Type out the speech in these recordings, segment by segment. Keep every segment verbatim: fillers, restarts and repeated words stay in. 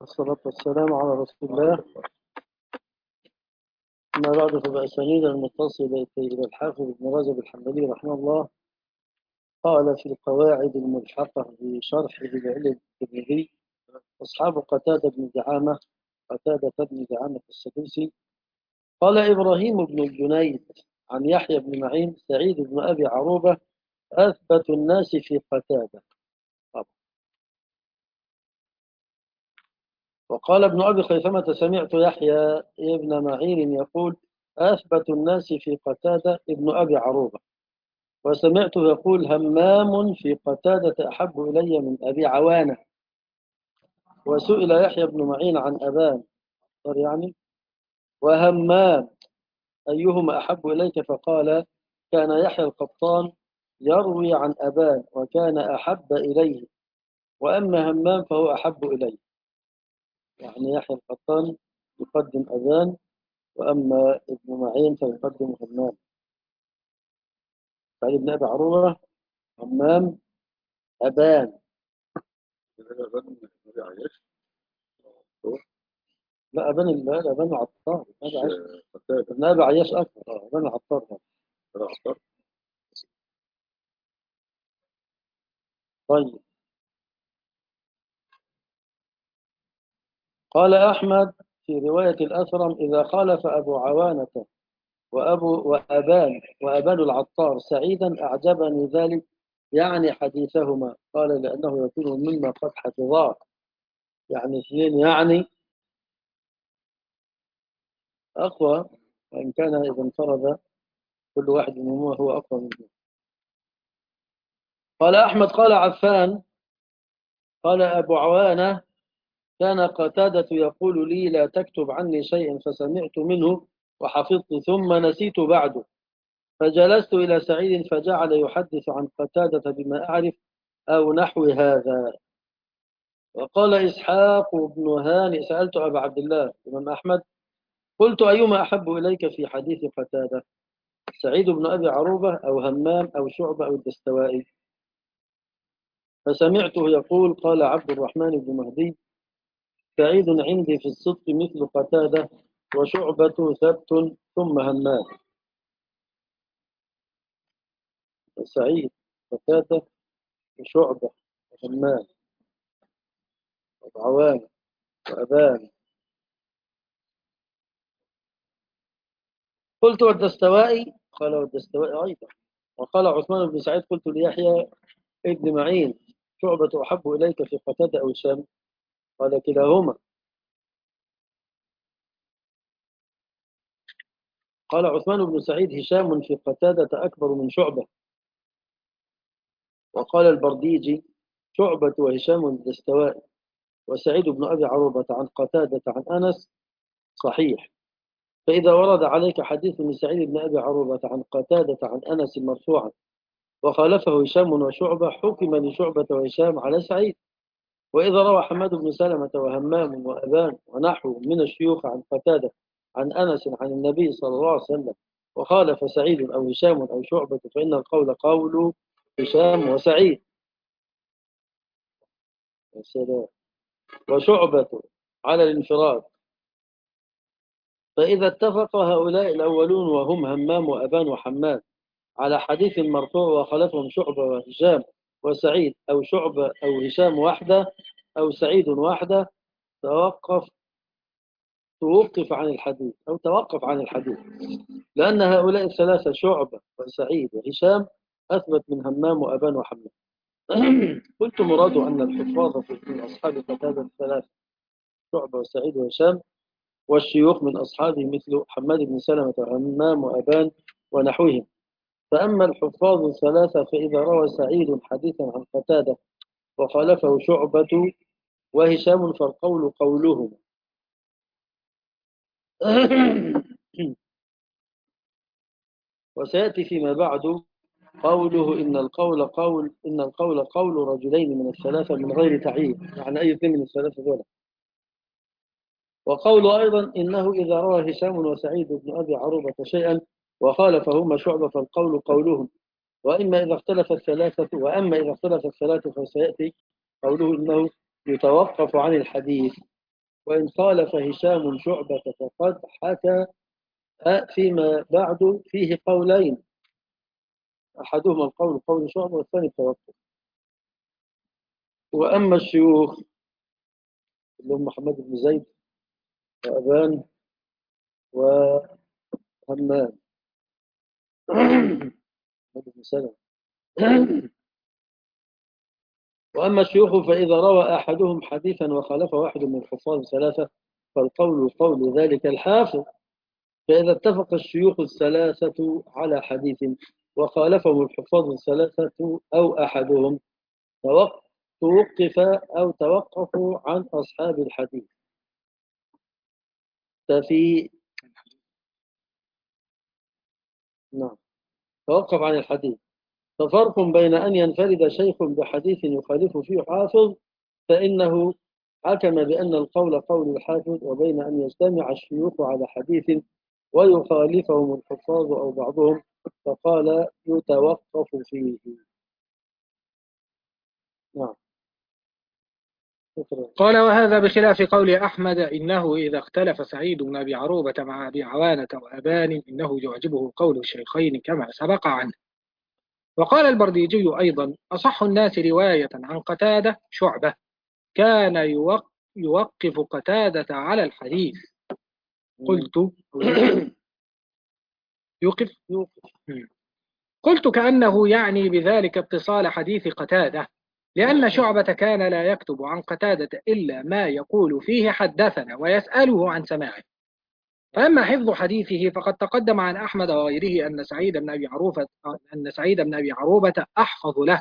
والصلاة والسلام على رسول الله. أما بعد، فبأسانيد المتصلة إلى الحافظ ابن رجب الحنبلي رحمه الله قال في القواعد الملحقة بشرحه لعلم الترمذي: أصحاب قتادة بن دعامة قتادة بن دعامة السدوسي. قال إبراهيم بن الجنيد عن يحيى بن معين سعيد بن أبي عروبة أثبت الناس في قتادة. وقال ابن أبي خيثمة سمعت يحيى ابن معين يقول أثبت الناس في قتادة ابن أبي عروبة، وسمعته يقول همام في قتادة أحب إلي من أبي عوانة. وسئل يحيى بن معين عن أبان يعني وهمام أيهما أحب إليك، فقال كان يحيى القطان يروي عن أبان وكان أحب إليه، وأما همام فهو أحب إليه. يعني يحيى القطان يقدم أبان، وأما ابن معين فيقدم همام. سعيد بن أبي عروبة، همام، أبان. لا أبان الله، لا أبان العطار. ابن أبي عياش أكثر. آه أبان العطار. طيب. قال أحمد في رواية الأثرم: إذا خالف أبو عوانة وأبو وأبان وأبان العطار سعيدا أعجبني ذلك، يعني حديثهما. قال لأنه يكون مما قد حفظاه، يعني اثنين يعني أقوى، وإن كان إذا انفرد كل واحد منهما هو أقوى منه. قال أحمد قال عفان قال أبو عوانة: كان قتادة يقول لي لا تكتب عني شيئا، فسمعت منه وحفظت ثم نسيت بعده، فجلست إلى سعيد فجعل يحدث عن قتادة بما أعرف أو نحو هذا. وقال إسحاق بن هانئ: سألت أبا عبد الله الإمام أحمد قلت أيما أحب إليك في حديث قتادة، سعيد بن أبي عروبة أو همام أو شعبة أو الدستوائي؟ فسمعته يقول: قال عبد الرحمن بن مهدي: سعيد عندي في الصدق مثل قتادة، وشعبة ثبت ثم همام. سعيد، قتادة، وشعبة، وهمام، وعوان، وأبان. قلت والدستوائي؟ قال والدستوائي أيضا. وقال عثمان بن سعيد: قلت ليحيى ابن معين: شعبة أحب إليك في قتادة أو هشام؟ قال كلاهما. قال عثمان بن سعيد: هشام في قتادة أكبر من شعبة. وقال البرديجي: شعبة وهشام الدستوائي. وسعيد بن أبي عروبة عن قتادة عن أنس صحيح. فإذا ورد عليك حديث من سعيد بن أبي عروبة عن قتادة عن أنس مرفوعا وخالفه هشام وشعبة، حكم لشعبة وهشام على سعيد. وإذا روى حماد بن سلمة وهمام وأبان ونحو من الشيوخ عن قتادة عن أنس عن النبي صلى الله عليه وسلم وخالف سعيد أو هشام أو شعبة، فإن القول قول هشام وسعيد. وشعبة على الانفراد. فإذا اتفق هؤلاء الأولون وهم همام وأبان وحماد على حديث مرفوع وخلفهم شعبة وهشام وسعيد، أو شعبة أو هشام وحده أو سعيد وحده، توقف توقف عن الحديث أو توقف عن الحديث، لأن هؤلاء الثلاثة شعبة وسعيد وهشام أثبت من همام وأبان وحماد. قلت مراد أن الحفاظ من أصحاب قتادة الثلاثة شعبة وسعيد وهشام، والشيوخ من أصحابه مثل حماد بن سلمة وهمام وأبان ونحوهم. فأما الحفاظ الثلاثة فإذا روى سعيد حديثا عن قتادة وخالفه شعبة وهشام فالقول قولهم. وسيأتي فيما بعد قوله إن القول قول إن القول قول رجلين من الثلاثة من غير تعيين، يعني أي اثنين من الثلاثة دول. وقول أيضا إنه إذا روى هشام وسعيد بن أبي عروبة شيئا وخالفهما شعبة فالقول قولهم. وإما إذا اختلف الثلاثة وأما إذا اختلف الثلاثة فسيأتي قوله إنه يتوقف عن الحديث. وإن خالف هشام شعبة فقد حكى فيما بعد فيه قولين، أحدهما القول قول شعبة والثاني التوقف. وأما الشيوخ اللي هم محمد بن زيد وأبان وهمام محمد بن سلمة وأما الشيوخ فإذا روى أحدهم حديثا وخالف واحد من الحفاظ ثلاثة فالقول قول ذلك الحافظ. فإذا اتفق الشيوخ الثلاثة على حديث وخالفهم الحفاظ الثلاثة أو أحدهم توقف أو توقفوا عن أصحاب الحديث ففي نعم توقف عن الحديث. ففرق بين أن ينفرد شيخ بحديث يخالف فيه حافظ فإنه حكم بأن القول قول الحافظ، وبين أن يجتمع الشيوخ على حديث ويخالفهم الحفاظ أو بعضهم فقال يتوقف فيه. نعم. قال وهذا بخلاف قول أحمد إنه إذا اختلف سعيد بن أبي عروبة مع أبي عوانة وأبان إنه يعجبه قول الشيخين كما سبق عنه. وقال البرديجي أيضا أصح الناس رواية عن قتادة شعبة كان يوقف قتادة على الحديث. قلت يوقف قلت كأنه يعني بذلك اتصال حديث قتادة، لأن شعبة كان لا يكتب عن قتادة إلا ما يقول فيه حدثنا ويسأله عن سماعه. فأما حفظ حديثه فقد تقدم عن أحمد وغيره أن سعيد بن أبي عروبة أن سعيد بن أبي عروبة أحفظ له،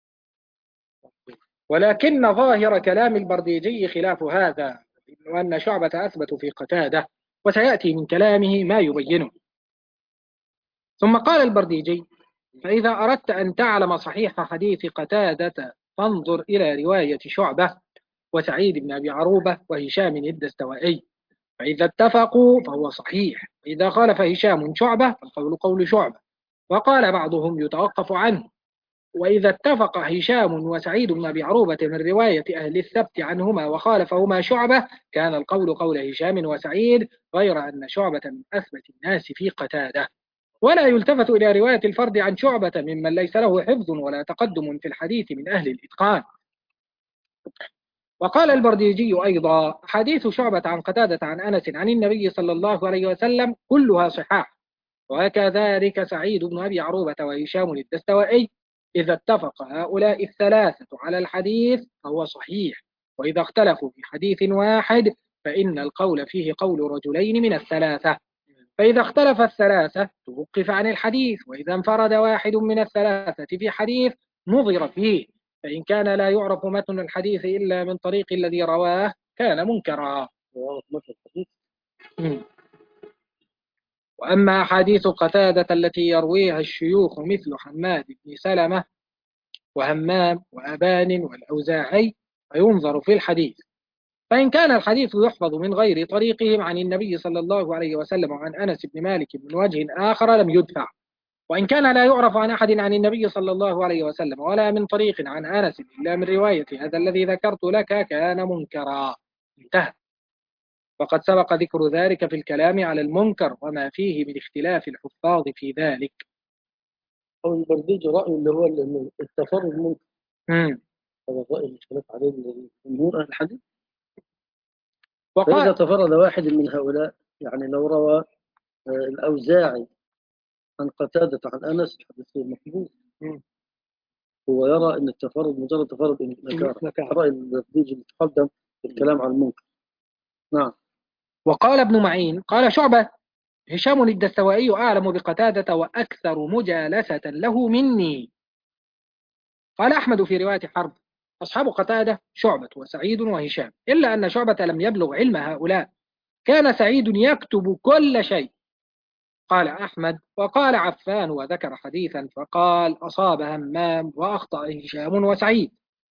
ولكن ظاهر كلام البرديجي خلاف هذا، وأن شعبة أثبت في قتادة، وسيأتي من كلامه ما يبينه. ثم قال البرديجي فإذا أردت أن تعلم صحيح حديث قتادة فانظر إلى رواية شعبة وسعيد بن أبي عروبة وهشام الدستوائي، فإذا اتفقوا فهو صحيح، وإذا خالف هشام شعبة فالقول قول شعبة، وقال بعضهم يتوقف عنه. وإذا اتفق هشام وسعيد بن أبي عروبة من رواية أهل الثبت عنهما وخالفهما شعبة كان القول قول هشام وسعيد، غير أن شعبة من أثبت الناس في قتادة. ولا يلتفت إلى رواية الفرد عن شعبة ممن ليس له حفظ ولا تقدم في الحديث من أهل الإتقان. وقال البرديجي أيضا حديث شعبة عن قتادة عن أنس عن النبي صلى الله عليه وسلم كلها صحاح، وكذلك سعيد بن أبي عروبة وهشام الدستوائي. إذا اتفق هؤلاء الثلاثة على الحديث فهو صحيح، وإذا اختلفوا في حديث واحد فإن القول فيه قول رجلين من الثلاثة. فإذا اختلف الثلاثة توقف عن الحديث، وإذا انفرد واحد من الثلاثة في حديث نظر فيه، فإن كان لا يعرف متن الحديث إلا من طريق الذي رواه كان منكرا. وأما أحاديث قتادة التي يرويها الشيوخ مثل حماد بن سلمة وهمام وأبان والأوزاعي فينظر في الحديث، فإن كان الحديث يحفظ من غير طريقهم عن النبي صلى الله عليه وسلم وعن أنس بن مالك من وجه آخر لم يدفع، وإن كان لا يعرف عن أحد عن النبي صلى الله عليه وسلم ولا من طريق عن أنس إلا من رواية هذا الذي ذكرت لك كان منكرا. انتهى. وقد سبق ذكر ذلك في الكلام على المنكر وما فيه من اختلاف الحفاظ في ذلك. أو البرديجي رأي اللي هو اللي التفرد منكر. امم هذا الرأي اللي اختلف عليه الجمهور أهل الحديث. وقال فإذا تفرد واحد من هؤلاء، يعني لو روى الأوزاعي عن قتادة عن أنس حديث مقبول، هو يرى أن التفرد مجرد تفرد نكارة، رأي البرديجي اللي تقدم في الكلام عن المنكر. نعم. وقال ابن معين قال شعبة هشام الدستوائي أعلم بقتادة وأكثر مجالسة له مني. قال أحمد في رواية حرب أصحاب قتادة شعبة وسعيد وهشام، إلا أن شعبة لم يبلغ علم هؤلاء، كان سعيد يكتب كل شيء. قال أحمد وقال عفان وذكر حديثا فقال أصاب همام وأخطأ هشام وسعيد.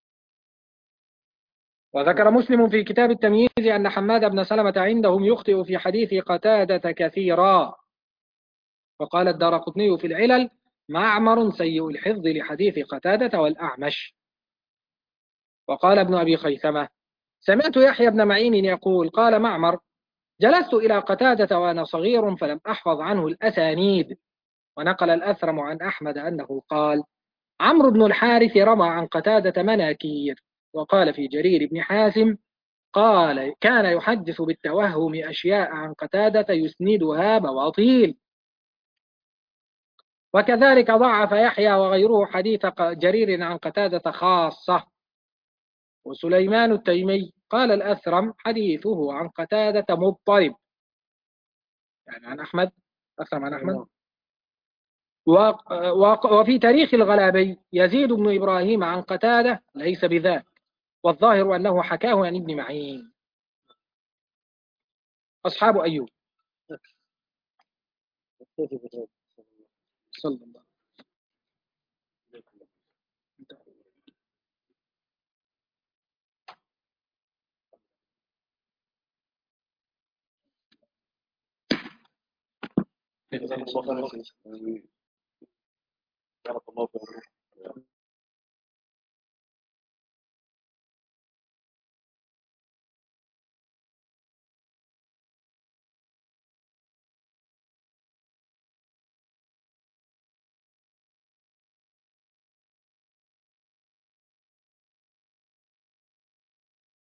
وذكر مسلم في كتاب التمييز أن حماد بن سلمة عندهم يخطئ في حديث قتادة كثيرا. وقال الدارقطني في العلل معمر سيء الحفظ لحديث قتادة والأعمش. وقال ابن أبي خيثمة سمعت يحيى بن معين يقول قال معمر: جلست إلى قتادة وأنا صغير فلم أحفظ عنه الأسانيد. ونقل الأثرم عن أحمد أنه قال: عمرو بن الحارث رمى عن قتادة مناكير. وقال في جرير بن حازم قال: كان يحدث بالتوهم أشياء عن قتادة يسندها بواطيل. وكذلك ضعف يحيى وغيره حديث جرير عن قتادة خاصة. وسليمان التيمي قال الأثرم: حديثه عن قتادة مضطرب، يعني عن أحمد، أثرم عن أحمد. وفي تاريخ الغلابي يزيد بن إبراهيم عن قتادة ليس بذاك، والظاهر أنه حكاه عن ابن معين. أصحاب أيوب صلى الله جزاك الله خير.